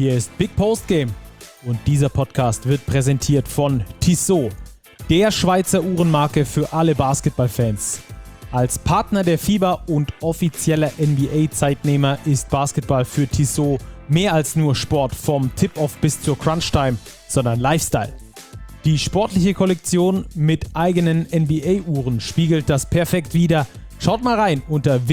Hier ist Big Post Game und dieser Podcast wird präsentiert von Tissot, der Schweizer Uhrenmarke für alle Basketballfans. Als Partner der FIBA und offizieller NBA-Zeitnehmer ist Basketball für Tissot mehr als nur Sport vom Tip-Off bis zur Crunch-Time, sondern Lifestyle. Die sportliche Kollektion mit eigenen NBA-Uhren spiegelt das perfekt wider. Schaut mal rein unter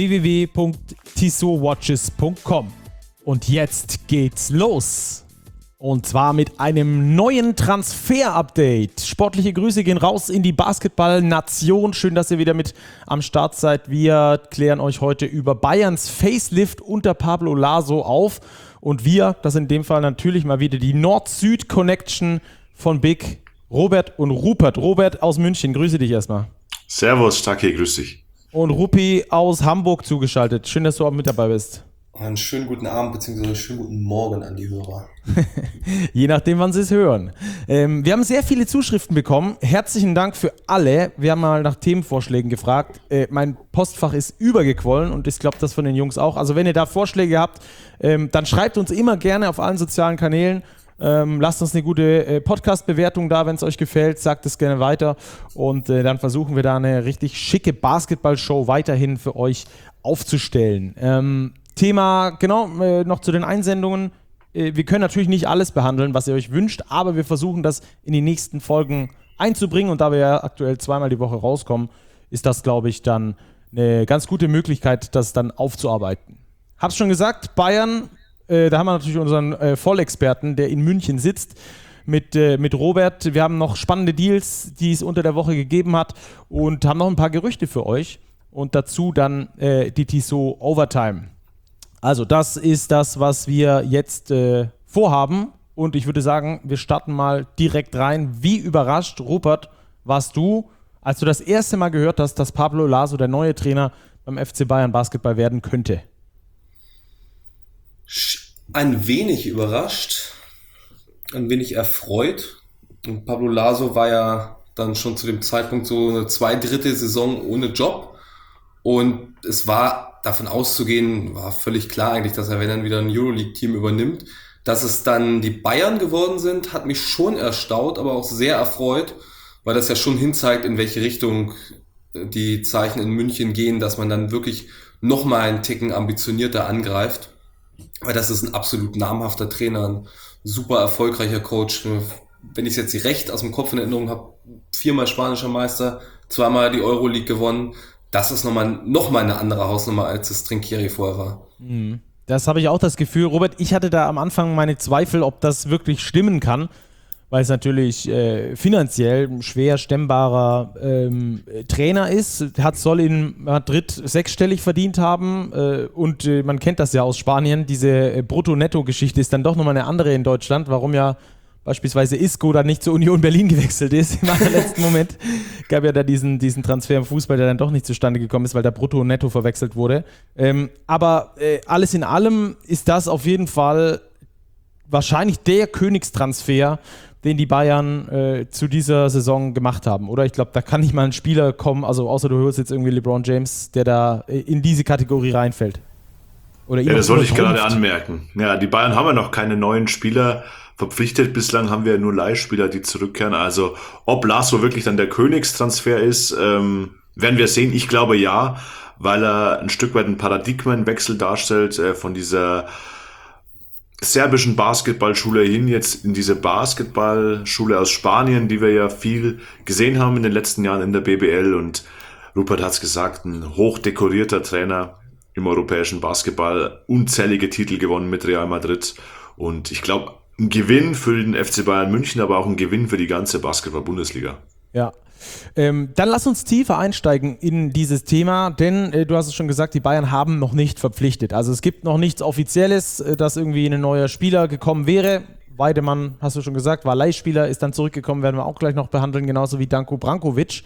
www.tissotwatches.com. Und jetzt geht's los. Und zwar mit einem neuen Transfer-Update. Sportliche Grüße gehen raus in die Basketball-Nation. Schön, dass ihr wieder mit am Start seid. Wir klären euch heute über Bayerns Facelift unter Pablo Laso auf. Und wir, das sind in dem Fall natürlich mal wieder die Nord-Süd-Connection von Big, Robert und Rupert. Robert aus München, grüße dich erstmal. Servus, Stacki, grüß dich. Und Ruppi aus Hamburg zugeschaltet. Schön, dass du auch mit dabei bist. Einen schönen guten Abend bzw. schönen guten Morgen an die Hörer. Je nachdem, wann sie es hören. Wir haben sehr viele Zuschriften bekommen. Herzlichen Dank für alle. Wir haben mal nach Themenvorschlägen gefragt. Mein Postfach ist übergequollen und ich glaube, das von den Jungs auch. Also wenn ihr da Vorschläge habt, dann schreibt uns immer gerne auf allen sozialen Kanälen. Lasst uns eine gute Podcast-Bewertung da, wenn es euch gefällt. Sagt es gerne weiter. Und dann versuchen wir da eine richtig schicke Basketball-Show weiterhin für euch aufzustellen. Thema, genau, noch zu den Einsendungen. Wir können natürlich nicht alles behandeln, was ihr euch wünscht, aber wir versuchen das in die nächsten Folgen einzubringen und da wir ja aktuell zweimal die Woche rauskommen, ist das, glaube ich, dann eine ganz gute Möglichkeit, das dann aufzuarbeiten. Hab's schon gesagt, Bayern, da haben wir natürlich unseren Vollexperten, der in München sitzt, mit Robert. Wir haben noch spannende Deals, die es unter der Woche gegeben hat und haben noch ein paar Gerüchte für euch und dazu dann die Tissot Overtime. Also das ist das, was wir jetzt vorhaben und ich würde sagen, wir starten mal direkt rein. Wie überrascht, Rupert, warst du, als du das erste Mal gehört hast, dass Pablo Laso der neue Trainer beim FC Bayern Basketball werden könnte? Ein wenig überrascht, ein wenig erfreut. Und Pablo Laso war ja dann schon zu dem Zeitpunkt so eine 2/3 Saison ohne Job und es war davon auszugehen, war völlig klar eigentlich, dass er, wenn er wieder ein Euroleague-Team übernimmt, dass es dann die Bayern geworden sind, hat mich schon erstaunt, aber auch sehr erfreut, weil das ja schon hinzeigt, in welche Richtung die Zeichen in München gehen, dass man dann wirklich nochmal einen Ticken ambitionierter angreift, weil das ist ein absolut namhafter Trainer, ein super erfolgreicher Coach. Wenn ich es jetzt recht aus dem Kopf in Erinnerung habe, 4-mal spanischer Meister, 2-mal die Euroleague gewonnen. Das ist nochmal eine andere Hausnummer, als es Trinkieri vorher war. Das habe ich auch das Gefühl. Robert, ich hatte da am Anfang meine Zweifel, ob das wirklich stimmen kann, weil es natürlich finanziell ein schwer stemmbarer Trainer ist. Soll in Madrid 6-stellig verdient haben und man kennt das ja aus Spanien. Diese Brutto-Netto-Geschichte ist dann doch nochmal eine andere in Deutschland, warum ja beispielsweise Isco dann nicht zur Union Berlin gewechselt ist im allerletzten Moment. Gab ja da diesen Transfer im Fußball, der dann doch nicht zustande gekommen ist, weil da Brutto und Netto verwechselt wurde. Aber alles in allem ist das auf jeden Fall wahrscheinlich der Königstransfer, den die Bayern zu dieser Saison gemacht haben. Oder ich glaube, da kann nicht mal ein Spieler kommen, also außer du hörst jetzt irgendwie LeBron James, der da in diese Kategorie reinfällt. Oder ja, das wollte ich gerade anmerken. Ja, die Bayern haben ja noch keine neuen Spieler verpflichtet. Bislang haben wir ja nur Leihspieler, die zurückkehren. Also ob Laso wirklich dann der Königstransfer ist, werden wir sehen. Ich glaube ja, weil er ein Stück weit einen Paradigmenwechsel darstellt von dieser serbischen Basketballschule hin jetzt in diese Basketballschule aus Spanien, die wir ja viel gesehen haben in den letzten Jahren in der BBL. Und Rupert hat es gesagt, ein hochdekorierter Trainer im europäischen Basketball, unzählige Titel gewonnen mit Real Madrid. Und ich glaube, ein Gewinn für den FC Bayern München, aber auch ein Gewinn für die ganze Basketball-Bundesliga. Ja. Dann lass uns tiefer einsteigen in dieses Thema, denn du hast es schon gesagt, die Bayern haben noch nicht verpflichtet. Also es gibt noch nichts Offizielles, dass irgendwie ein neuer Spieler gekommen wäre. Weidemann, hast du schon gesagt, war Leihspieler, ist dann zurückgekommen, werden wir auch gleich noch behandeln, genauso wie Danko Brankovic.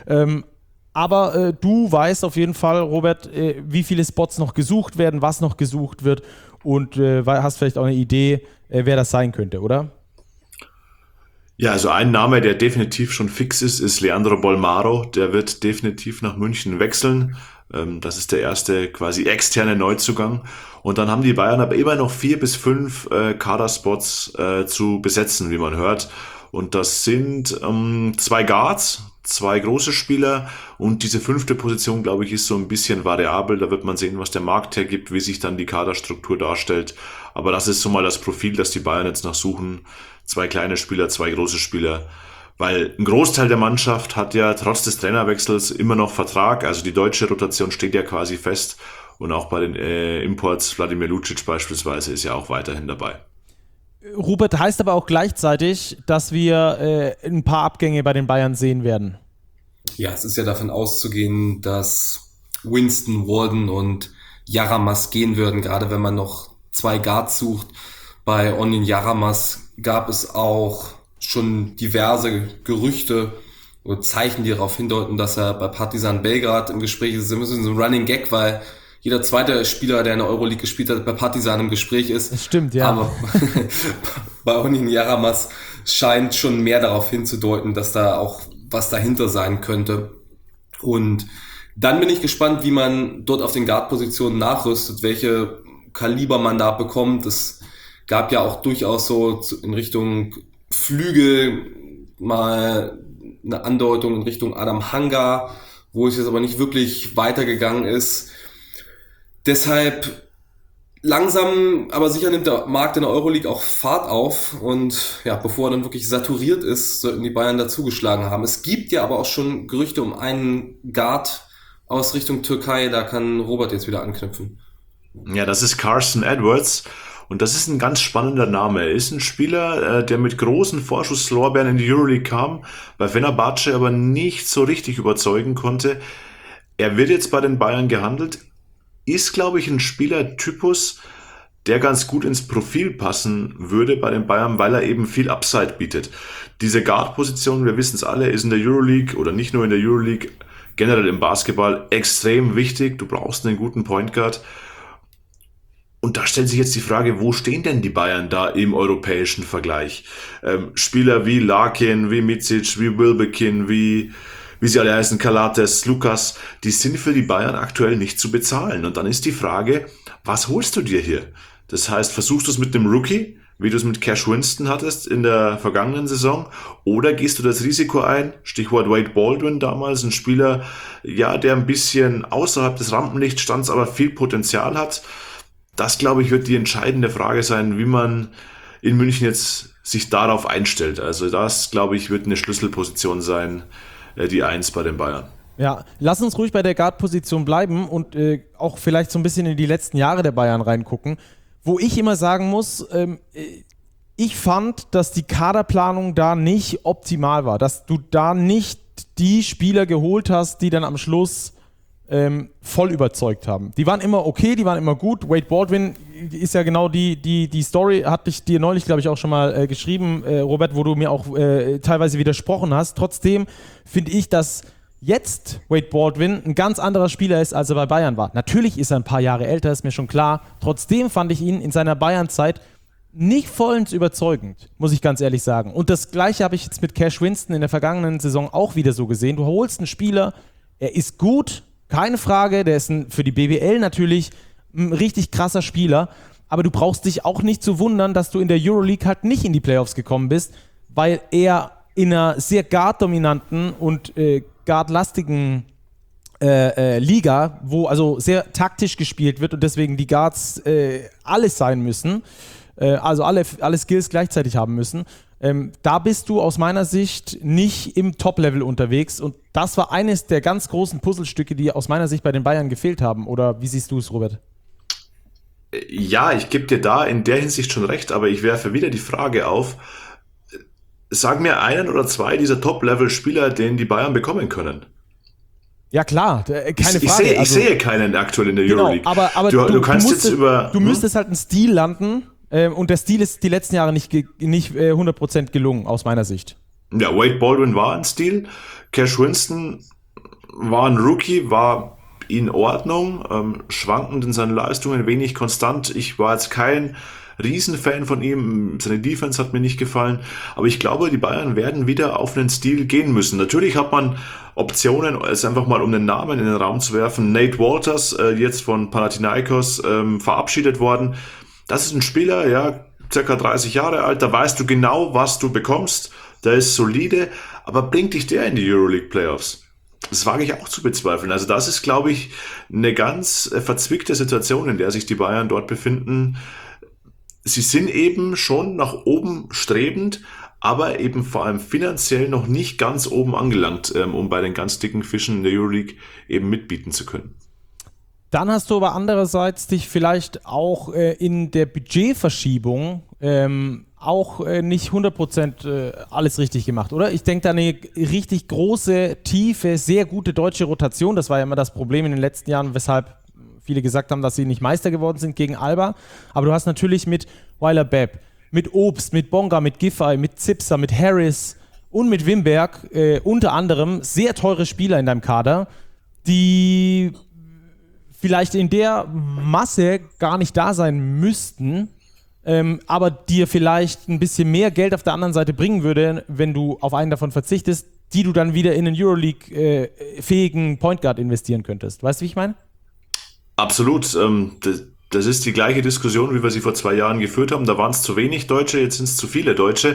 Aber du weißt auf jeden Fall, Robert, wie viele Spots noch gesucht werden, was noch gesucht wird und hast vielleicht auch eine Idee, wer das sein könnte, oder? Ja, also ein Name, der definitiv schon fix ist Leandro Bolmaro. Der wird definitiv nach München wechseln. Das ist der erste quasi externe Neuzugang. Und dann haben die Bayern aber immer noch 4 bis 5 Kaderspots zu besetzen, wie man hört. Und das sind 2 Guards, 2 große Spieler und diese 5. Position, glaube ich, ist so ein bisschen variabel. Da wird man sehen, was der Markt hergibt, wie sich dann die Kaderstruktur darstellt. Aber das ist so mal das Profil, das die Bayern jetzt noch suchen. 2 kleine Spieler, 2 große Spieler. Weil ein Großteil der Mannschaft hat ja trotz des Trainerwechsels immer noch Vertrag. Also die deutsche Rotation steht ja quasi fest. Und auch bei den Imports, Vladimir Lucic beispielsweise, ist ja auch weiterhin dabei. Robert, heißt aber auch gleichzeitig, dass wir ein paar Abgänge bei den Bayern sehen werden. Ja, es ist ja davon auszugehen, dass Winston, Walden und Yaramas gehen würden, gerade wenn man noch 2 Guards sucht. Bei Onion Yaramas gab es auch schon diverse Gerüchte oder Zeichen, die darauf hindeuten, dass er bei Partizan Belgrad im Gespräch ist. Das ist so ein Running Gag, weil jeder zweite Spieler, der in der Euroleague gespielt hat, bei Partizan im Gespräch ist. Das stimmt, ja. Aber bei Onion Yaramas scheint schon mehr darauf hinzudeuten, dass da auch was dahinter sein könnte. Und dann bin ich gespannt, wie man dort auf den Guard-Positionen nachrüstet, welche Kaliber man da bekommt. Es gab ja auch durchaus so in Richtung Flügel mal eine Andeutung in Richtung Adam Hanga, wo es jetzt aber nicht wirklich weitergegangen ist. Deshalb langsam, aber sicher nimmt der Markt in der Euroleague auch Fahrt auf und ja, bevor er dann wirklich saturiert ist, sollten die Bayern dazugeschlagen haben. Es gibt ja aber auch schon Gerüchte um einen Guard aus Richtung Türkei, da kann Robert jetzt wieder anknüpfen. Ja, das ist Carson Edwards und das ist ein ganz spannender Name. Er ist ein Spieler, der mit großen Vorschusslorbeeren in die Euroleague kam, bei Fenerbahce aber nicht so richtig überzeugen konnte. Er wird jetzt bei den Bayern gehandelt, ist, glaube ich, ein Spielertypus, der ganz gut ins Profil passen würde bei den Bayern, weil er eben viel Upside bietet. Diese Guard-Position, wir wissen es alle, ist in der Euroleague oder nicht nur in der Euroleague, generell im Basketball extrem wichtig. Du brauchst einen guten Point Guard. Und da stellt sich jetzt die Frage, wo stehen denn die Bayern da im europäischen Vergleich? Spieler wie Larkin, wie Micic, wie Wilbekin, wie sie alle heißen, Kalates, Lukas, die sind für die Bayern aktuell nicht zu bezahlen. Und dann ist die Frage, was holst du dir hier? Das heißt, versuchst du es mit dem Rookie, wie du es mit Cash Winston hattest in der vergangenen Saison, oder gehst du das Risiko ein? Stichwort Wade Baldwin damals, ein Spieler, ja, der ein bisschen außerhalb des Rampenlichts stand, aber viel Potenzial hat. Das, glaube ich, wird die entscheidende Frage sein, wie man in München jetzt sich darauf einstellt. Also das, glaube ich, wird eine Schlüsselposition sein, die 1 bei den Bayern. Ja, lass uns ruhig bei der Guard-Position bleiben und auch vielleicht so ein bisschen in die letzten Jahre der Bayern reingucken, wo ich immer sagen muss, ich fand, dass die Kaderplanung da nicht optimal war, dass du da nicht die Spieler geholt hast, die dann am Schluss voll überzeugt haben. Die waren immer okay, die waren immer gut. Wade Baldwin ist ja genau die Story, hatte ich dir neulich, glaube ich, auch schon mal geschrieben, Robert, wo du mir auch teilweise widersprochen hast. Trotzdem finde ich, dass jetzt Wade Baldwin ein ganz anderer Spieler ist, als er bei Bayern war. Natürlich ist er ein paar Jahre älter, ist mir schon klar. Trotzdem fand ich ihn in seiner Bayern-Zeit nicht vollends überzeugend, muss ich ganz ehrlich sagen. Und das Gleiche habe ich jetzt mit Cash Winston in der vergangenen Saison auch wieder so gesehen. Du holst einen Spieler, er ist gut, keine Frage, der ist für die BBL natürlich ein richtig krasser Spieler, aber du brauchst dich auch nicht zu wundern, dass du in der Euroleague halt nicht in die Playoffs gekommen bist, weil er in einer sehr guard-dominanten und guard-lastigen Liga, wo also sehr taktisch gespielt wird und deswegen die Guards alles sein müssen, also alle Skills gleichzeitig haben müssen, da bist du aus meiner Sicht nicht im Top-Level unterwegs und das war eines der ganz großen Puzzlestücke, die aus meiner Sicht bei den Bayern gefehlt haben. Oder wie siehst du es, Robert? Ja, ich gebe dir da in der Hinsicht schon recht, aber ich werfe wieder die Frage auf, sag mir einen oder 2 dieser Top-Level-Spieler, den die Bayern bekommen können. Ja klar, keine Frage. Ich sehe keinen aktuell in der Euroleague. Aber du kannst jetzt du müsstest halt einen Stil landen, und der Stil ist die letzten Jahre nicht 100% gelungen, aus meiner Sicht. Ja, Wade Baldwin war ein Stil. Cash Winston war ein Rookie, war in Ordnung, schwankend in seinen Leistungen, wenig konstant. Ich war jetzt kein Riesenfan von ihm. Seine Defense hat mir nicht gefallen. Aber ich glaube, die Bayern werden wieder auf einen Stil gehen müssen. Natürlich hat man Optionen, es einfach mal um den Namen in den Raum zu werfen. Nate Walters, jetzt von Panathinaikos verabschiedet worden. Das ist ein Spieler, ja, circa 30 Jahre alt. Da weißt du genau, was du bekommst. Der ist solide. Aber bringt dich der in die Euroleague Playoffs? Das wage ich auch zu bezweifeln. Also das ist, glaube ich, eine ganz verzwickte Situation, in der sich die Bayern dort befinden. Sie sind eben schon nach oben strebend, aber eben vor allem finanziell noch nicht ganz oben angelangt, um bei den ganz dicken Fischen in der Euroleague eben mitbieten zu können. Dann hast du aber andererseits dich vielleicht auch in der Budgetverschiebung auch nicht 100% alles richtig gemacht, oder? Ich denke da eine richtig große, tiefe, sehr gute deutsche Rotation. Das war ja immer das Problem in den letzten Jahren, weshalb viele gesagt haben, dass sie nicht Meister geworden sind gegen Alba. Aber du hast natürlich mit Weiler-Bepp, mit Obst, mit Bonga, mit Giffey, mit Zipser, mit Harris und mit Wimberg unter anderem sehr teure Spieler in deinem Kader, die vielleicht in der Masse gar nicht da sein müssten, aber dir vielleicht ein bisschen mehr Geld auf der anderen Seite bringen würde, wenn du auf einen davon verzichtest, die du dann wieder in einen Euroleague-fähigen Point Guard investieren könntest. Weißt du, wie ich meine? Absolut. Das ist die gleiche Diskussion, wie wir sie vor 2 Jahren geführt haben. Da waren es zu wenig Deutsche, jetzt sind es zu viele Deutsche.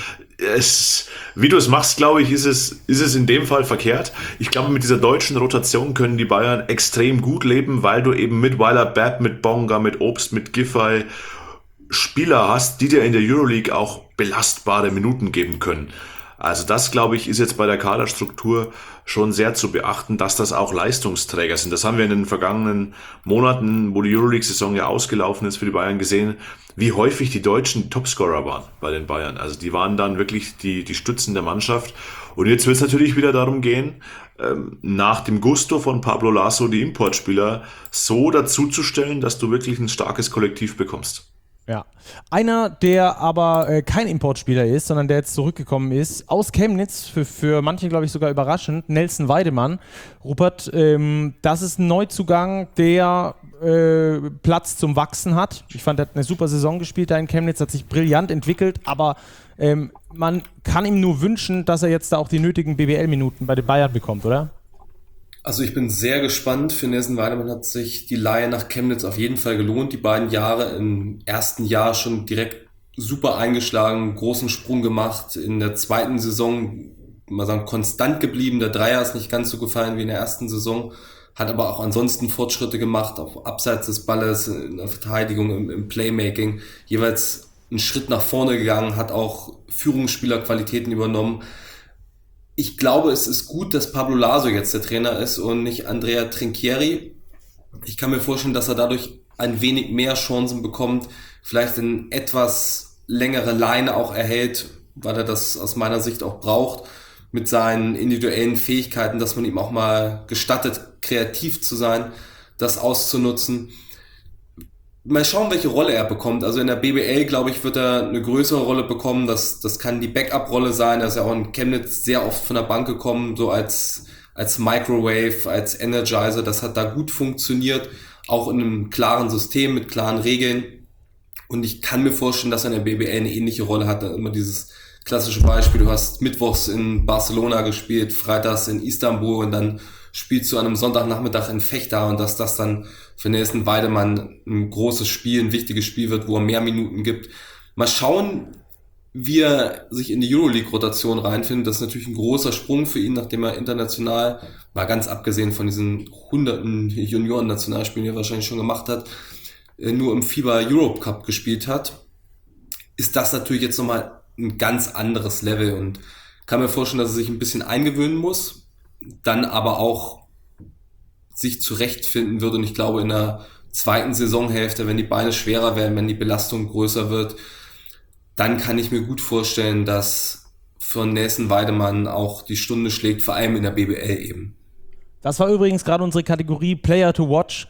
Wie du es machst, glaube ich, ist es in dem Fall verkehrt. Ich glaube, mit dieser deutschen Rotation können die Bayern extrem gut leben, weil du eben mit Weiler-Bepp, mit Bonga, mit Obst, mit Giffey Spieler hast, die dir in der Euroleague auch belastbare Minuten geben können. Also das, glaube ich, ist jetzt bei der Kaderstruktur schon sehr zu beachten, dass das auch Leistungsträger sind. Das haben wir in den vergangenen Monaten, wo die Euroleague-Saison ja ausgelaufen ist für die Bayern, gesehen, wie häufig die Deutschen Topscorer waren bei den Bayern. Also die waren dann wirklich die Stützen der Mannschaft. Und jetzt wird es natürlich wieder darum gehen, nach dem Gusto von Pablo Laso die Importspieler so dazuzustellen, dass du wirklich ein starkes Kollektiv bekommst. Ja. Einer, der aber kein Importspieler ist, sondern der jetzt zurückgekommen ist, aus Chemnitz, für manche, glaube ich, sogar überraschend, Nelson Weidemann. Rupert, das ist ein Neuzugang, der Platz zum Wachsen hat. Ich fand, er hat eine super Saison gespielt da in Chemnitz, hat sich brillant entwickelt, aber man kann ihm nur wünschen, dass er jetzt da auch die nötigen BBL-Minuten bei den Bayern bekommt, oder? Also ich bin sehr gespannt. Für Nelson Weidemann hat sich die Leihe nach Chemnitz auf jeden Fall gelohnt. Die beiden Jahre im ersten Jahr schon direkt super eingeschlagen, großen Sprung gemacht. In der zweiten Saison, mal sagen, konstant geblieben. Der Dreier ist nicht ganz so gefallen wie in der ersten Saison, hat aber auch ansonsten Fortschritte gemacht, auch abseits des Balles, in der Verteidigung, im Playmaking. Jeweils einen Schritt nach vorne gegangen, hat auch Führungsspielerqualitäten übernommen. Ich glaube, es ist gut, dass Pablo Laso jetzt der Trainer ist und nicht Andrea Trinchieri. Ich kann mir vorstellen, dass er dadurch ein wenig mehr Chancen bekommt, vielleicht eine etwas längere Leine auch erhält, weil er das aus meiner Sicht auch braucht, mit seinen individuellen Fähigkeiten, dass man ihm auch mal gestattet, kreativ zu sein, das auszunutzen. Mal schauen, welche Rolle er bekommt. Also in der BBL, glaube ich, wird er eine größere Rolle bekommen. Das kann die Backup-Rolle sein. Er ist ja auch in Chemnitz sehr oft von der Bank gekommen, so als Microwave, als Energizer. Das hat da gut funktioniert, auch in einem klaren System mit klaren Regeln. Und ich kann mir vorstellen, dass er in der BBL eine ähnliche Rolle hat. Immer dieses klassische Beispiel, du hast mittwochs in Barcelona gespielt, freitags in Istanbul und dann spielst du an einem Sonntagnachmittag in Fechter, und dass das dann für Nelson Weidemann ein großes Spiel, ein wichtiges Spiel wird, wo er mehr Minuten gibt. Mal schauen, wie er sich in die Euroleague-Rotation reinfindet. Das ist natürlich ein großer Sprung für ihn, nachdem er international, mal ganz abgesehen von diesen hunderten Junioren-Nationalspielen, die er wahrscheinlich schon gemacht hat, nur im FIBA Europe Cup gespielt hat, ist das natürlich jetzt nochmal ein ganz anderes Level, und kann mir vorstellen, dass er sich ein bisschen eingewöhnen muss, dann aber auch sich zurechtfinden wird. Und ich glaube, in der zweiten Saisonhälfte, wenn die Beine schwerer werden, wenn die Belastung größer wird, dann kann ich mir gut vorstellen, dass für Nelson Weidemann auch die Stunde schlägt, vor allem in der BBL eben. Das war übrigens gerade unsere Kategorie Player to Watch.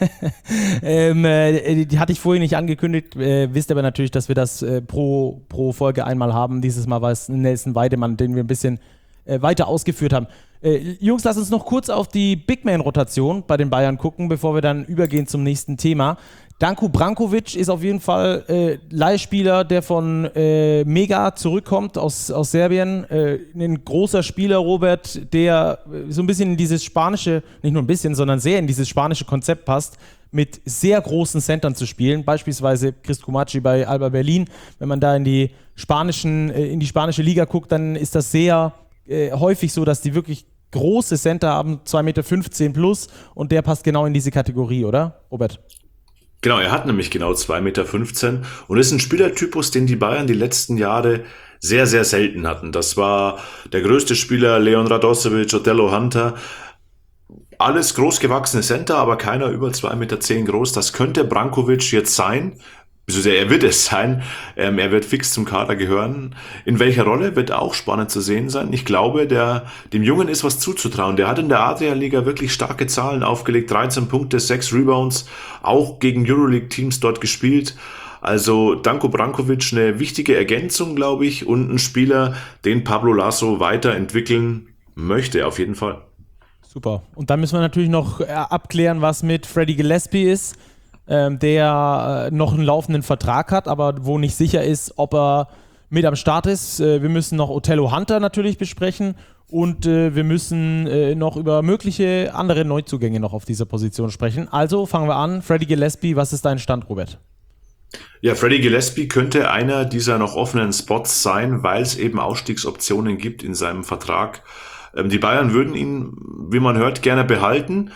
Die hatte ich vorhin nicht angekündigt. Wisst aber natürlich, dass wir das pro Folge einmal haben. Dieses Mal war es Nelson Weidemann, den wir ein bisschen weiter ausgeführt haben. Jungs, lass uns noch kurz auf die Big Man-Rotation bei den Bayern gucken, bevor wir dann übergehen zum nächsten Thema. Danko Brankovic ist auf jeden Fall Leihspieler, der von Mega zurückkommt aus Serbien. Ein großer Spieler, Robert, der so ein bisschen in dieses spanische, nicht nur ein bisschen, sondern sehr in dieses spanische Konzept passt, mit sehr großen Centern zu spielen. Beispielsweise Chris Kumaci bei Alba Berlin. Wenn man da in die spanische Liga guckt, dann ist das sehr häufig so, dass die wirklich große Center haben, 2,15 Meter plus, und der passt genau in diese Kategorie, oder, Robert? Genau, er hat nämlich genau 2,15 Meter und ist ein Spielertypus, den die Bayern die letzten Jahre sehr, sehr selten hatten. Das war der größte Spieler, Leon Radosevic, Otello Hunter. Alles großgewachsene Center, aber keiner über 2,10 Meter groß. Das könnte Brankovic jetzt sein. Also er wird es sein. Er wird fix zum Kader gehören. In welcher Rolle wird auch spannend zu sehen sein. Ich glaube, dem Jungen ist was zuzutrauen. Der hat in der Adria-Liga wirklich starke Zahlen aufgelegt. 13 Punkte, 6 Rebounds, auch gegen Euroleague-Teams dort gespielt. Also Danko Brankovic eine wichtige Ergänzung, glaube ich, und ein Spieler, den Pablo Laso weiterentwickeln möchte, auf jeden Fall. Super. Und dann müssen wir natürlich noch abklären, was mit Freddie Gillespie ist, der noch einen laufenden Vertrag hat, aber wo nicht sicher ist, ob er mit am Start ist. Wir müssen noch Otello Hunter natürlich besprechen und wir müssen noch über mögliche andere Neuzugänge noch auf dieser Position sprechen. Also fangen wir an. Freddie Gillespie, was ist dein Stand, Robert? Ja, Freddie Gillespie könnte einer dieser noch offenen Spots sein, weil es eben Ausstiegsoptionen gibt in seinem Vertrag. Die Bayern würden ihn, wie man hört, gerne behalten.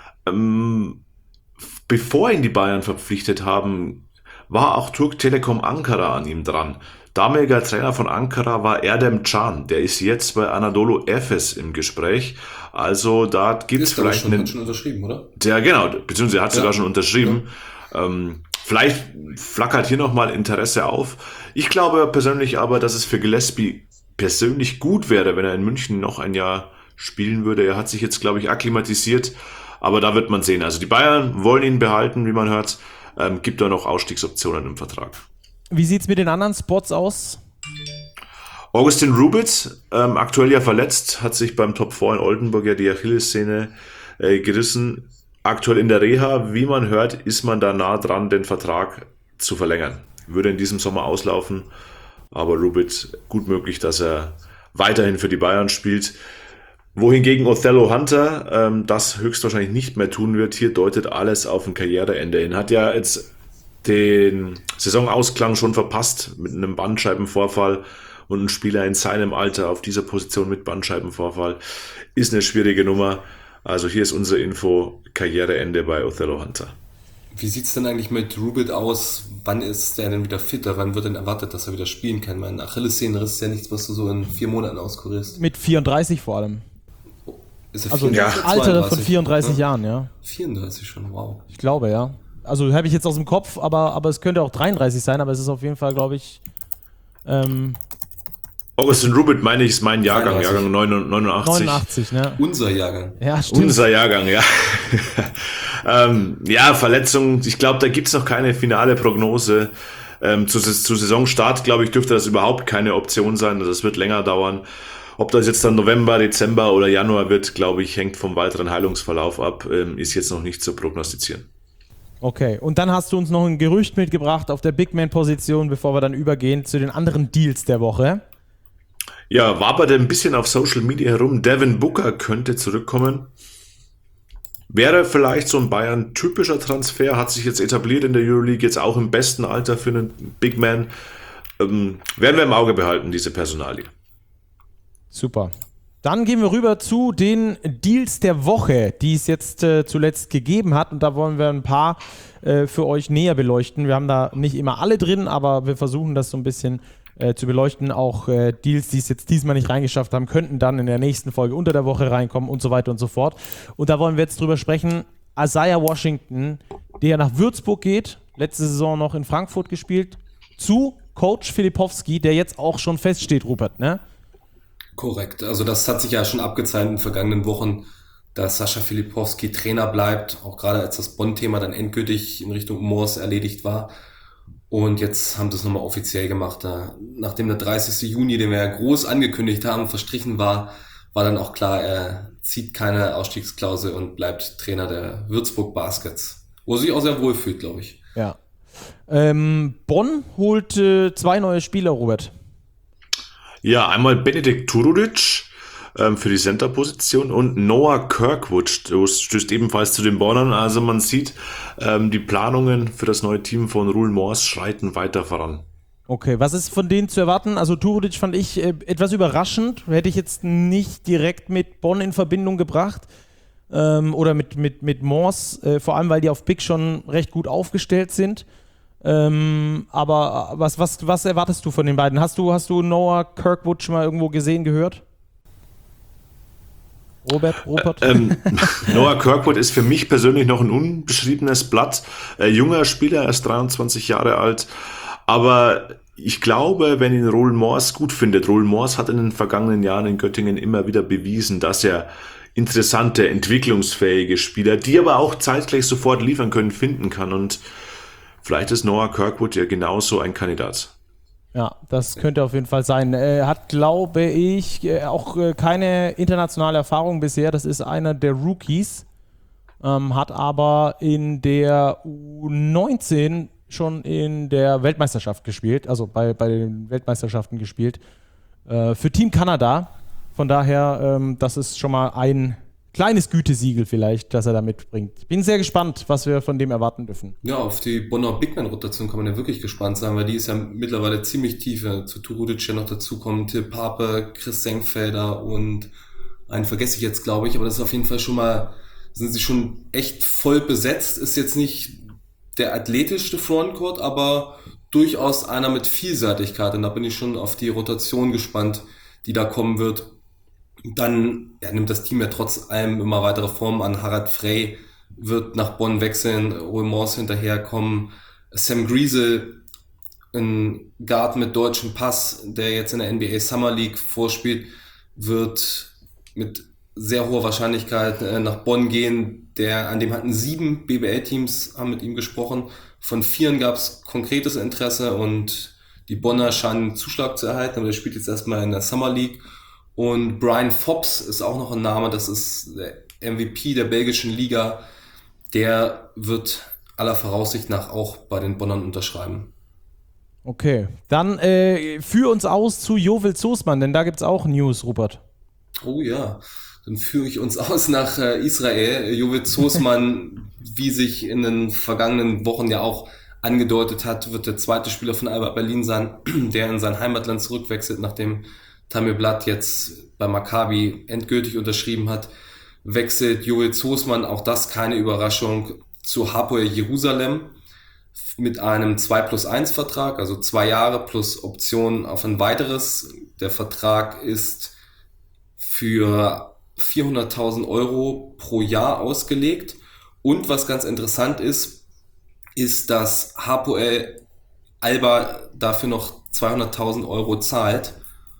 Bevor ihn die Bayern verpflichtet haben, war auch Türk Telekom Ankara an ihm dran. Damaliger Trainer von Ankara war Erdem Can. Der ist jetzt bei Anadolu Efes im Gespräch. Also da gibt es vielleicht einen... Hat schon unterschrieben, oder? Ja, genau. Beziehungsweise er hat sogar schon unterschrieben. Ja. Vielleicht flackert hier nochmal Interesse auf. Ich glaube persönlich aber, dass es für Gillespie persönlich gut wäre, wenn er in München noch ein Jahr spielen würde. Er hat sich jetzt, glaube ich, akklimatisiert. Aber da wird man sehen. Also die Bayern wollen ihn behalten, wie man hört. Gibt da noch Ausstiegsoptionen im Vertrag. Wie sieht es mit den anderen Spots aus? Augustin Rubitz, aktuell ja verletzt, hat sich beim Top 4 in Oldenburg ja die Achillessehne gerissen. Aktuell in der Reha, wie man hört, ist man da nah dran, den Vertrag zu verlängern. Würde in diesem Sommer auslaufen, aber Rubitz, gut möglich, dass er weiterhin für die Bayern spielt. Wohingegen Otello Hunter das höchstwahrscheinlich nicht mehr tun wird. Hier deutet alles auf ein Karriereende hin. Hat ja jetzt den Saisonausklang schon verpasst mit einem Bandscheibenvorfall, und ein Spieler in seinem Alter auf dieser Position mit Bandscheibenvorfall ist eine schwierige Nummer. Also hier ist unsere Info, Karriereende bei Otello Hunter. Wie sieht es denn eigentlich mit Rubit aus? Wann ist der denn wieder fitter? Wann wird denn erwartet, dass er wieder spielen kann? Mein Achillessehnenriss ist ja nichts, was du so in 4 Monaten auskurierst. Mit 34 vor allem. Ist er also 34, Alter 32? von 34 Jahren, ja. 34 schon, wow. Ich glaube, ja. Also habe ich jetzt aus dem Kopf, aber es könnte auch 33 sein, aber es ist auf jeden Fall, glaube ich... Augustin Rubit, meine ich, ist mein Jahrgang, 33. Jahrgang 89. 89, ne? Unser Jahrgang. Ja, stimmt. Unser Jahrgang, ja. Ja, Verletzung, ich glaube, da gibt's noch keine finale Prognose. Zu Saisonstart, glaube ich, dürfte das überhaupt keine Option sein. Also es wird länger dauern. Ob das jetzt dann November, Dezember oder Januar wird, glaube ich, hängt vom weiteren Heilungsverlauf ab. Ist jetzt noch nicht zu prognostizieren. Okay, und dann hast du uns noch ein Gerücht mitgebracht auf der Big-Man-Position, bevor wir dann übergehen zu den anderen Deals der Woche. Ja, wabert ein bisschen auf Social Media herum. Devin Booker könnte zurückkommen. Wäre vielleicht so ein Bayern-typischer Transfer, hat sich jetzt etabliert in der Euroleague, jetzt auch im besten Alter für einen Big Man. Werden wir im Auge behalten, diese Personalie. Super. Dann gehen wir rüber zu den Deals der Woche, die es jetzt zuletzt gegeben hat. Und da wollen wir ein paar für euch näher beleuchten. Wir haben da nicht immer alle drin, aber wir versuchen das so ein bisschen zu beleuchten. Auch Deals, die es jetzt diesmal nicht reingeschafft haben, könnten dann in der nächsten Folge unter der Woche reinkommen und so weiter und so fort. Und da wollen wir jetzt drüber sprechen. Isaiah Washington, der nach Würzburg geht, letzte Saison noch in Frankfurt gespielt, zu Coach Filipowski, der jetzt auch schon feststeht, Rupert, ne? Korrekt. Also das hat sich ja schon abgezeichnet in den vergangenen Wochen, dass Sascha Filipowski Trainer bleibt, auch gerade als das Bonn-Thema dann endgültig in Richtung Moors erledigt war. Und jetzt haben sie es nochmal offiziell gemacht. Nachdem der 30. Juni, den wir ja groß angekündigt haben, verstrichen war dann auch klar, er zieht keine Ausstiegsklausel und bleibt Trainer der Würzburg Baskets. Wo er sich auch sehr wohl fühlt, glaube ich. Ja. Bonn holt 2 neue Spieler, Robert. Ja, einmal Benedikt Turudic für die Center-Position und Noah Kirkwood stößt ebenfalls zu den Bonnern. Also man sieht, die Planungen für das neue Team von Ruhl Moors schreiten weiter voran. Okay, was ist von denen zu erwarten? Also Turudic fand ich etwas überraschend. Hätte ich jetzt nicht direkt mit Bonn in Verbindung gebracht. Oder mit Moors, vor allem, weil die auf Pick schon recht gut aufgestellt sind. Aber was erwartest du von den beiden? Hast du Noah Kirkwood schon mal irgendwo gesehen, gehört? Robert? Noah Kirkwood ist für mich persönlich noch ein unbeschriebenes Blatt. Junger Spieler, erst 23 Jahre alt. Aber ich glaube, wenn ihn Ruhl Moors gut findet, Ruhl Moors hat in den vergangenen Jahren in Göttingen immer wieder bewiesen, dass er interessante, entwicklungsfähige Spieler, die aber auch zeitgleich sofort liefern können, finden kann. Und vielleicht ist Noah Kirkwood ja genauso ein Kandidat. Ja, das könnte auf jeden Fall sein. Hat, glaube ich, auch keine internationale Erfahrung bisher. Das ist einer der Rookies. Hat aber in der U19 schon in der Weltmeisterschaft gespielt, also bei den Weltmeisterschaften gespielt. Für Team Kanada. Von daher, das ist schon mal ein kleines Gütesiegel vielleicht, das er da mitbringt. Bin sehr gespannt, was wir von dem erwarten dürfen. Ja, auf die Bonner Bigman-Rotation kann man ja wirklich gespannt sein, weil die ist ja mittlerweile ziemlich tief. Zu Turudic ja noch dazu kommen Till Pape, Chris Senkfelder und einen vergesse ich jetzt, glaube ich, aber das ist auf jeden Fall schon mal, sind sie schon echt voll besetzt. Ist jetzt nicht der athletischste Frontcourt, aber durchaus einer mit Vielseitigkeit. Und da bin ich schon auf die Rotation gespannt, die da kommen wird. Dann nimmt das Team ja trotz allem immer weitere Formen an. Harald Frey wird nach Bonn wechseln, Ruhl Moors hinterherkommen. Sam Griesel, ein Guard mit deutschem Pass, der jetzt in der NBA Summer League vorspielt, wird mit sehr hoher Wahrscheinlichkeit nach Bonn gehen. An dem hatten 7 BBL-Teams haben mit ihm gesprochen. Von 4 gab es konkretes Interesse und die Bonner scheinen einen Zuschlag zu erhalten, aber der spielt jetzt erstmal in der Summer League. Und Brian Fobbs ist auch noch ein Name, das ist der MVP der belgischen Liga. Der wird aller Voraussicht nach auch bei den Bonnern unterschreiben. Okay, dann führ uns aus zu Jovel Zoosmann, denn da gibt es auch News, Rupert. Oh ja, dann führe ich uns aus nach Israel. Jovel Zoosmann, wie sich in den vergangenen Wochen ja auch angedeutet hat, wird der zweite Spieler von Alba Berlin sein, der in sein Heimatland zurückwechselt, nachdem Tamir Blatt jetzt bei Maccabi endgültig unterschrieben hat, wechselt Jovel Zoosmann, auch das keine Überraschung, zu Hapoel Jerusalem mit einem 2+1 Vertrag, also 2 Jahre plus Option auf ein weiteres. Der Vertrag ist für 400.000 Euro pro Jahr ausgelegt. Und was ganz interessant ist, dass Hapoel Alba dafür noch 200.000 Euro zahlt.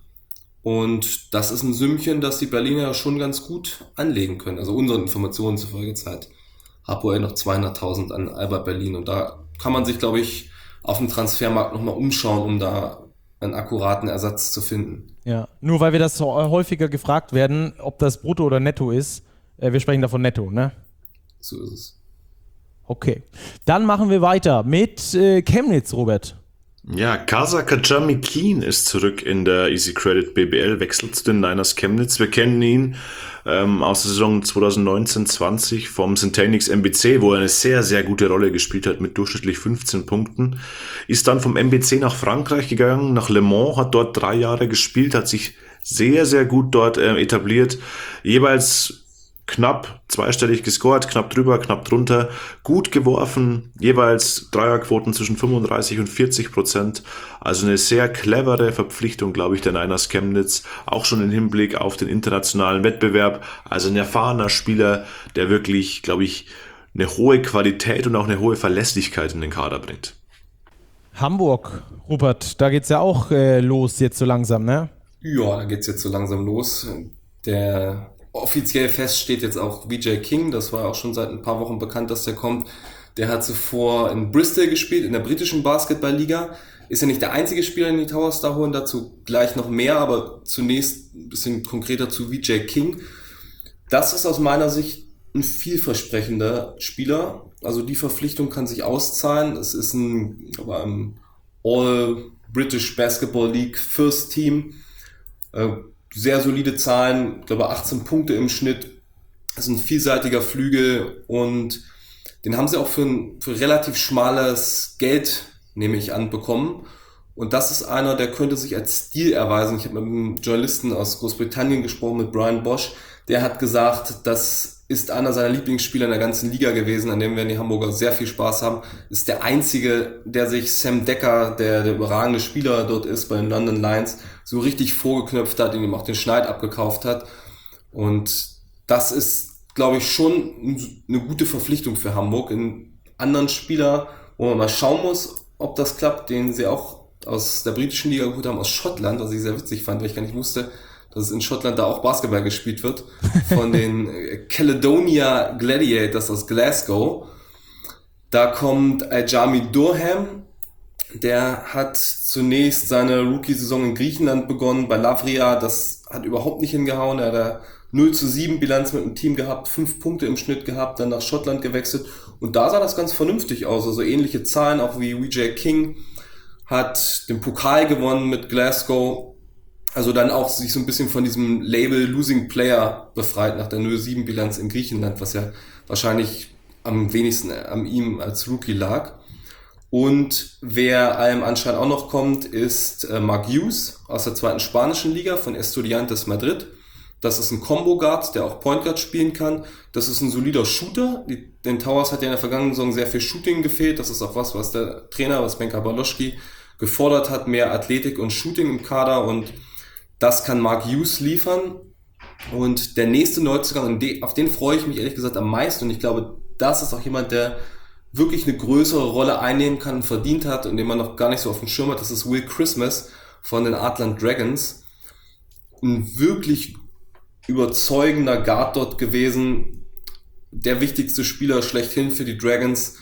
Und das ist ein Sümmchen, das die Berliner schon ganz gut anlegen können. Also unseren Informationen zufolge zahlt Hapoel noch 200.000 an Alba Berlin. Und da kann man sich, glaube ich, auf dem Transfermarkt nochmal umschauen, um da einen akkuraten Ersatz zu finden. Ja, nur weil wir das so häufiger gefragt werden, ob das brutto oder netto ist. Wir sprechen davon netto, ne? So ist es. Okay, dann machen wir weiter mit Chemnitz, Robert. Ja, Casa Kajami Keen ist zurück in der Easy Credit BBL, wechselt zu den Niners Chemnitz. Wir kennen ihn aus der Saison 2019-20 vom Centenix MBC, wo er eine sehr, sehr gute Rolle gespielt hat mit durchschnittlich 15 Punkten. Ist dann vom MBC nach Frankreich gegangen, nach Le Mans, hat dort 3 Jahre gespielt, hat sich sehr, sehr gut dort etabliert. Jeweils knapp zweistellig gescored, knapp drüber, knapp drunter, gut geworfen, jeweils Dreierquoten zwischen 35% und 40%. Also eine sehr clevere Verpflichtung, glaube ich, der Niners Chemnitz, auch schon im Hinblick auf den internationalen Wettbewerb. Also ein erfahrener Spieler, der wirklich, glaube ich, eine hohe Qualität und auch eine hohe Verlässlichkeit in den Kader bringt. Hamburg, Rupert, da geht's ja auch los jetzt so langsam, ne? Ja, da geht's jetzt so langsam los. Offiziell fest steht jetzt auch VJ King, das war auch schon seit ein paar Wochen bekannt, dass der kommt. Der hat zuvor in Bristol gespielt, in der britischen Basketballliga. Ist ja nicht der einzige Spieler, den die Towers da holen, dazu gleich noch mehr, aber zunächst ein bisschen konkreter zu VJ King. Das ist aus meiner Sicht ein vielversprechender Spieler Also die Verpflichtung kann sich auszahlen. Es ist ein All-British Basketball League First Team. Sehr solide Zahlen, ich glaube 18 Punkte im Schnitt. Das ist ein vielseitiger Flügel und den haben sie auch für relativ schmales Geld, nehme ich an, bekommen. Und das ist einer, der könnte sich als Stil erweisen. Ich habe mit einem Journalisten aus Großbritannien gesprochen, mit Brian Bosch. Der hat gesagt, das ist einer seiner Lieblingsspieler in der ganzen Liga gewesen, an dem werden die Hamburger sehr viel Spaß haben. Ist der einzige, der sich Sam Decker, der überragende Spieler dort ist bei den London Lions, so richtig vorgeknöpft hat, ihm auch den Schneid abgekauft hat. Und das ist, glaube ich, schon eine gute Verpflichtung für Hamburg. Ein anderen Spieler, wo man mal schauen muss, ob das klappt, den sie auch aus der britischen Liga geholt haben, aus Schottland, was ich sehr witzig fand, weil ich gar nicht wusste, dass es in Schottland da auch Basketball gespielt wird, von den Caledonia Gladiators aus Glasgow. Da kommt Ajami Durham, der hat zunächst seine Rookie-Saison in Griechenland begonnen, bei Lavria, das hat überhaupt nicht hingehauen, er hat da 0-7 Bilanz mit dem Team gehabt, 5 Punkte im Schnitt gehabt, dann nach Schottland gewechselt und da sah das ganz vernünftig aus, also ähnliche Zahlen, auch wie Vijay King, hat den Pokal gewonnen mit Glasgow. Also dann auch sich so ein bisschen von diesem Label Losing Player befreit nach der 0-7-Bilanz in Griechenland, was ja wahrscheinlich am wenigsten an ihm als Rookie lag. Und wer allem anscheinend auch noch kommt, ist Mark Hughes aus der 2. spanischen Liga von Estudiantes Madrid. Das ist ein Combo-Guard, der auch Point Guard spielen kann. Das ist ein solider Shooter. Den Towers hat ja in der vergangenen Saison sehr viel Shooting gefehlt. Das ist auch was der Trainer, was Benka Baloschki gefordert hat, mehr Athletik und Shooting im Kader und das kann Mark Hughes liefern. Und der nächste Neuzugang, auf den freue ich mich ehrlich gesagt am meisten. Und ich glaube, das ist auch jemand, der wirklich eine größere Rolle einnehmen kann und verdient hat und den man noch gar nicht so auf dem Schirm hat. Das ist Will Christmas von den Artland Dragons. Ein wirklich überzeugender Guard dort gewesen. Der wichtigste Spieler schlechthin für die Dragons.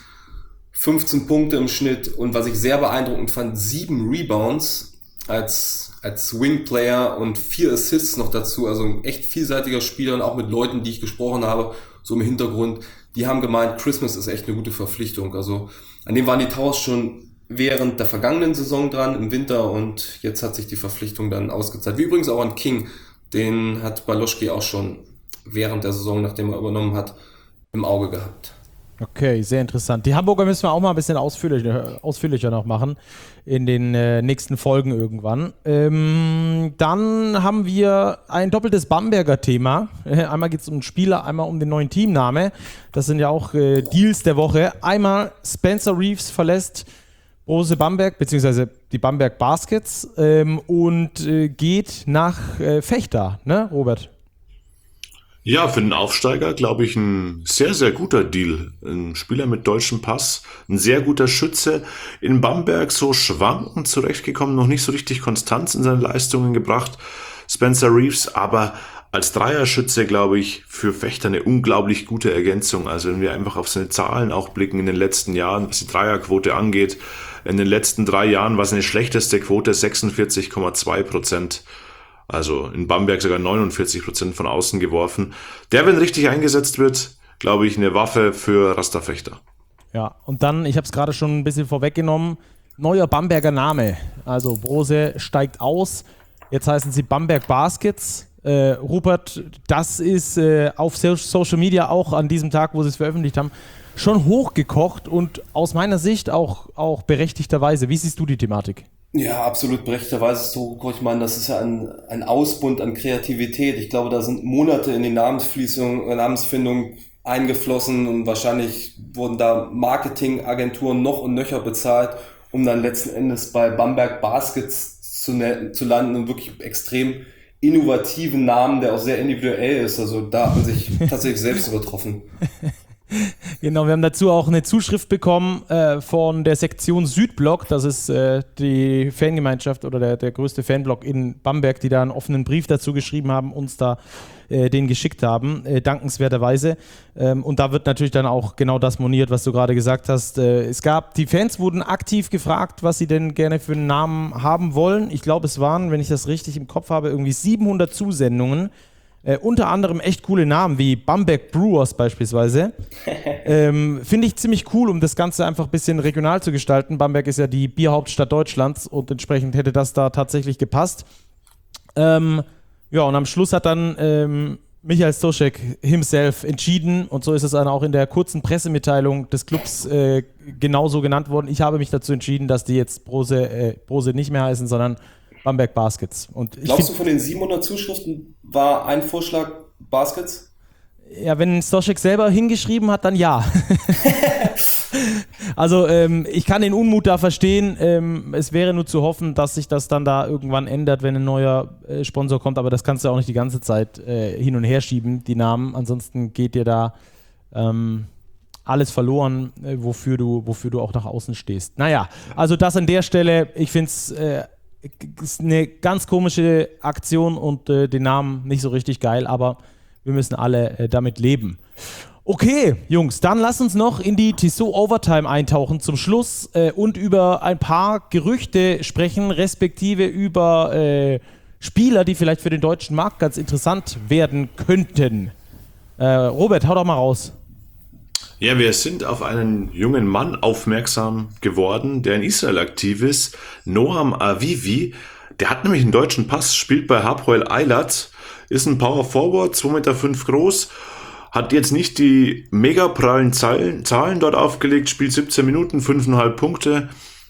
15 Punkte im Schnitt. Und was ich sehr beeindruckend fand, 7 Rebounds als Wing-Player und 4 Assists noch dazu, also ein echt vielseitiger Spieler und auch mit Leuten, die ich gesprochen habe, so im Hintergrund, die haben gemeint, Christmas ist echt eine gute Verpflichtung. Also an dem waren die Towers schon während der vergangenen Saison dran, im Winter und jetzt hat sich die Verpflichtung dann ausgezahlt. Wie übrigens auch an King, den hat Baloschki auch schon während der Saison, nachdem er übernommen hat, im Auge gehabt. Okay, sehr interessant. Die Hamburger müssen wir auch mal ein bisschen ausführlicher noch machen in den nächsten Folgen irgendwann. Dann haben wir ein doppeltes Bamberger Thema. Einmal geht es um einen Spieler, einmal um den neuen Teamname. Das sind ja auch Deals der Woche. Einmal Spencer Reeves verlässt Brose Bamberg, beziehungsweise die Bamberg Baskets und geht nach Vechta, ne, Robert? Ja, für den Aufsteiger, glaube ich, ein sehr, sehr guter Deal. Ein Spieler mit deutschem Pass, ein sehr guter Schütze. In Bamberg so schwankend zurechtgekommen, noch nicht so richtig Konstanz in seine Leistungen gebracht. Spencer Reeves, aber als Dreierschütze, glaube ich, für Vechta eine unglaublich gute Ergänzung. Also wenn wir einfach auf seine Zahlen auch blicken in den letzten Jahren, was die Dreierquote angeht, in den letzten 3 Jahren war seine schlechteste Quote 46,2%. Also in Bamberg sogar 49% von außen geworfen. Der, wenn richtig eingesetzt wird, glaube ich, eine Waffe für Rasta Vechta. Ja, und dann, ich habe es gerade schon ein bisschen vorweggenommen, neuer Bamberger Name. Also Brose steigt aus, jetzt heißen sie Bamberg Baskets. Rupert, das ist auf Social Media auch an diesem Tag, wo sie es veröffentlicht haben, schon hochgekocht und aus meiner Sicht auch berechtigterweise. Wie siehst du die Thematik? Ja, absolut berechtigterweise so, ich meine, das ist ja ein Ausbund an Kreativität. Ich glaube, da sind Monate in die Namensfindung eingeflossen und wahrscheinlich wurden da Marketingagenturen noch und nöcher bezahlt, um dann letzten Endes bei Bamberg Baskets zu landen und wirklich extrem innovativen Namen, der auch sehr individuell ist. Also da hat man sich tatsächlich selbst übertroffen. Genau, wir haben dazu auch eine Zuschrift bekommen von der Sektion Südblock. Das ist die Fangemeinschaft oder der größte Fanblock in Bamberg, die da einen offenen Brief dazu geschrieben haben, uns da den geschickt haben, dankenswerterweise. Und da wird natürlich dann auch genau das moniert, was du gerade gesagt hast. Die Fans wurden aktiv gefragt, was sie denn gerne für einen Namen haben wollen. Ich glaube, es waren, wenn ich das richtig im Kopf habe, irgendwie 700 Zusendungen. Unter anderem echt coole Namen wie Bamberg Brewers beispielsweise. Finde ich ziemlich cool, um das Ganze einfach ein bisschen regional zu gestalten. Bamberg ist ja die Bierhauptstadt Deutschlands und entsprechend hätte das da tatsächlich gepasst. Ja, und am Schluss hat dann Michael Stoschek himself entschieden und so ist es dann auch in der kurzen Pressemitteilung des Clubs genauso genannt worden. Ich habe mich dazu entschieden, dass die jetzt Brose nicht mehr heißen, sondern Bamberg Baskets. Und Glaubst du, von den 700 Zuschriften war ein Vorschlag Baskets? Ja, wenn Stoschek selber hingeschrieben hat, dann ja. Also ich kann den Unmut da verstehen. Es wäre nur zu hoffen, dass sich das dann da irgendwann ändert, wenn ein neuer Sponsor kommt. Aber das kannst du auch nicht die ganze Zeit hin und her schieben, die Namen. Ansonsten geht dir da alles verloren, wofür du auch nach außen stehst. Naja, also das an der Stelle. Ich finde es ist eine ganz komische Aktion und den Namen nicht so richtig geil, aber wir müssen alle damit leben. Okay, Jungs, dann lasst uns noch in die Tissot Overtime eintauchen zum Schluss und über ein paar Gerüchte sprechen, respektive über Spieler, die vielleicht für den deutschen Markt ganz interessant werden könnten. Robert, hau doch mal raus. Ja, wir sind auf einen jungen Mann aufmerksam geworden, der in Israel aktiv ist, Noam Avivi. Der hat nämlich einen deutschen Pass, spielt bei Hapoel Eilat, ist ein Power Forward, 2,5 Meter groß, hat jetzt nicht die mega prallen Zahlen dort aufgelegt, spielt 17 Minuten, 5,5 Punkte,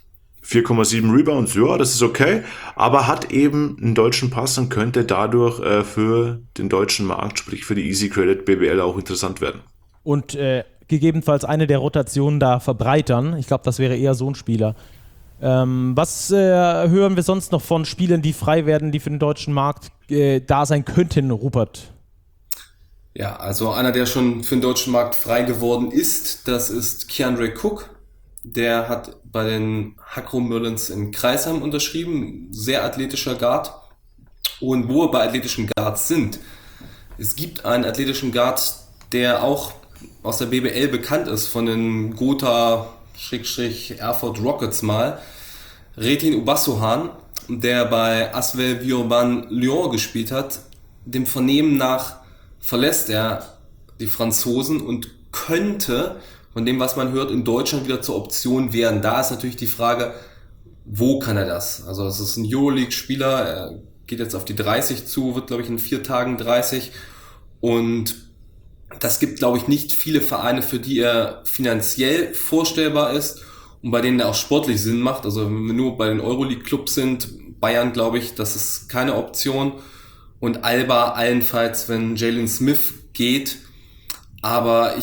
4,7 Rebounds, ja, das ist okay, aber hat eben einen deutschen Pass und könnte dadurch für den deutschen Markt, sprich für die Easy Credit BBL auch interessant werden. Und gegebenenfalls eine der Rotationen da verbreitern. Ich glaube, das wäre eher so ein Spieler. Was hören wir sonst noch von Spielern, die frei werden, die für den deutschen Markt da sein könnten, Rupert? Ja, also einer, der schon für den deutschen Markt frei geworden ist, das ist Keandre Cook. Der hat bei den Hakro Merlins in Kreisheim unterschrieben. Sehr athletischer Guard. Und wo wir bei athletischen Guards sind, es gibt einen athletischen Guard, der auch aus der BBL bekannt ist, von den Gotha-Erfurt Rockets mal, Retin Ubassohan, der bei Asvel Villeurbanne Lyon gespielt hat. Dem Vernehmen nach verlässt er die Franzosen und könnte, von dem, was man hört, in Deutschland wieder zur Option werden. Da ist natürlich die Frage, wo kann er das? Also es ist ein Euroleague-Spieler, er geht jetzt auf die 30 zu, wird glaube ich in 4 Tagen 30 und das gibt, glaube ich, nicht viele Vereine, für die er finanziell vorstellbar ist und bei denen er auch sportlich Sinn macht. Also wenn wir nur bei den Euroleague-Clubs sind, Bayern, glaube ich, das ist keine Option. Und Alba allenfalls, wenn Jalen Smith geht. Aber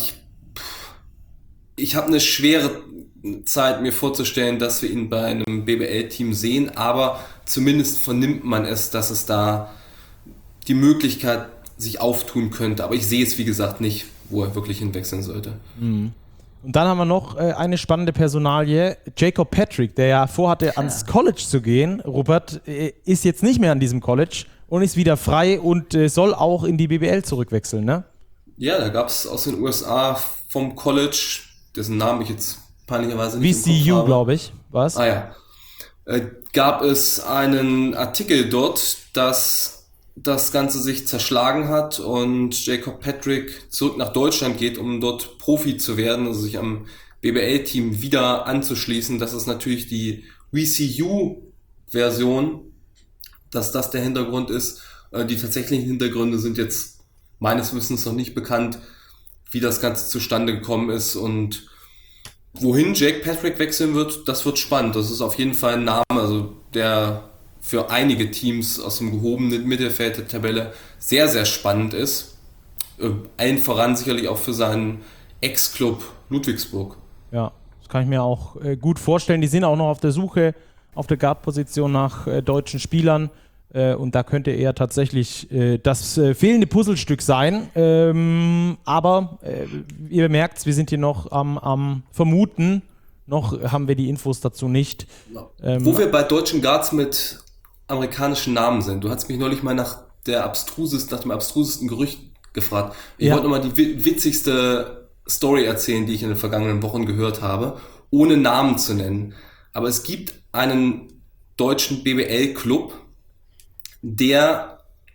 ich habe eine schwere Zeit, mir vorzustellen, dass wir ihn bei einem BBL-Team sehen. Aber zumindest vernimmt man es, dass es da die Möglichkeit sich auftun könnte. Aber ich sehe es, wie gesagt, nicht, wo er wirklich hinwechseln sollte. Mhm. Und dann haben wir noch eine spannende Personalie. Jacob Patrick, der ja vorhatte, ans College zu gehen. Rupert ist jetzt nicht mehr an diesem College und ist wieder frei und soll auch in die BBL zurückwechseln, ne? Ja, da gab es aus den USA vom College, dessen Namen ich jetzt peinlicherweise nicht im Kopf VCU, habe. glaube ich, was? Ah ja. Gab es einen Artikel dort, dass das Ganze sich zerschlagen hat und Jacob Patrick zurück nach Deutschland geht, um dort Profi zu werden, also sich am BBL-Team wieder anzuschließen. Das ist natürlich die VCU-Version, dass das der Hintergrund ist. Die tatsächlichen Hintergründe sind jetzt meines Wissens noch nicht bekannt, wie das Ganze zustande gekommen ist und wohin Jake Patrick wechseln wird, das wird spannend. Das ist auf jeden Fall ein Name, also der für einige Teams aus dem gehobenen Mittelfeld der Tabelle sehr, sehr spannend ist. Allen voran sicherlich auch für seinen Ex-Club Ludwigsburg. Ja, das kann ich mir auch gut vorstellen. Die sind auch noch auf der Suche auf der Guard-Position nach deutschen Spielern und da könnte er tatsächlich das fehlende Puzzlestück sein. Aber ihr merkt, wir sind hier noch am Vermuten. Noch haben wir die Infos dazu nicht. Wo wir bei deutschen Guards mit amerikanischen Namen sind. Du hast mich neulich mal nach dem abstrusesten Gerücht gefragt. Ich wollte nochmal die witzigste Story erzählen, die ich in den vergangenen Wochen gehört habe, ohne Namen zu nennen. Aber es gibt einen deutschen BBL-Club, der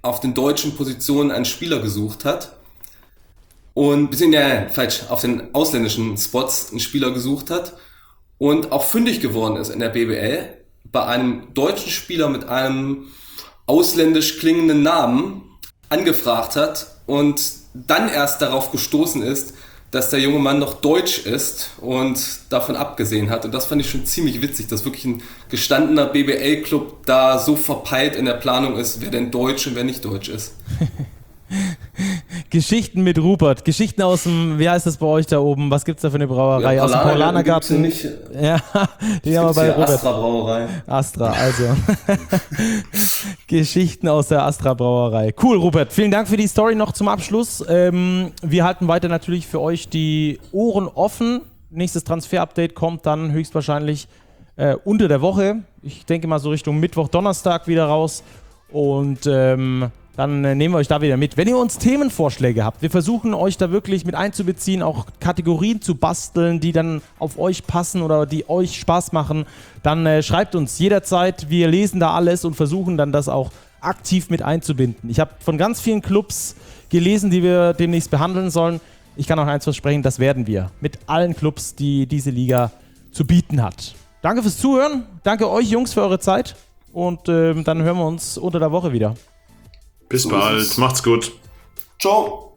auf den deutschen Positionen einen Spieler gesucht hat und, auf den ausländischen Spots einen Spieler gesucht hat und auch fündig geworden ist in der BBL bei einem deutschen Spieler mit einem ausländisch klingenden Namen angefragt hat und dann erst darauf gestoßen ist, dass der junge Mann noch deutsch ist und davon abgesehen hat. Und das fand ich schon ziemlich witzig, dass wirklich ein gestandener BBL-Club da so verpeilt in der Planung ist, wer denn deutsch und wer nicht deutsch ist. Geschichten mit Rupert, Geschichten aus dem, wie heißt das bei euch da oben? Was gibt's da für eine Brauerei? Aus dem Paulanergarten? Ja, die haben wir bei Rupert. Astra Brauerei. Astra, also. Geschichten aus der Astra Brauerei. Cool, Rupert. Vielen Dank für die Story noch zum Abschluss. Wir halten weiter natürlich für euch die Ohren offen. Nächstes Transfer-Update kommt dann höchstwahrscheinlich unter der Woche. Ich denke mal so Richtung Mittwoch, Donnerstag wieder raus. Und dann nehmen wir euch da wieder mit. Wenn ihr uns Themenvorschläge habt, wir versuchen euch da wirklich mit einzubeziehen, auch Kategorien zu basteln, die dann auf euch passen oder die euch Spaß machen, dann schreibt uns jederzeit. Wir lesen da alles und versuchen dann das auch aktiv mit einzubinden. Ich habe von ganz vielen Clubs gelesen, die wir demnächst behandeln sollen. Ich kann auch eins versprechen, das werden wir mit allen Clubs, die diese Liga zu bieten hat. Danke fürs Zuhören. Danke euch Jungs für eure Zeit und dann hören wir uns unter der Woche wieder. Bis bald. Macht's gut. Ciao.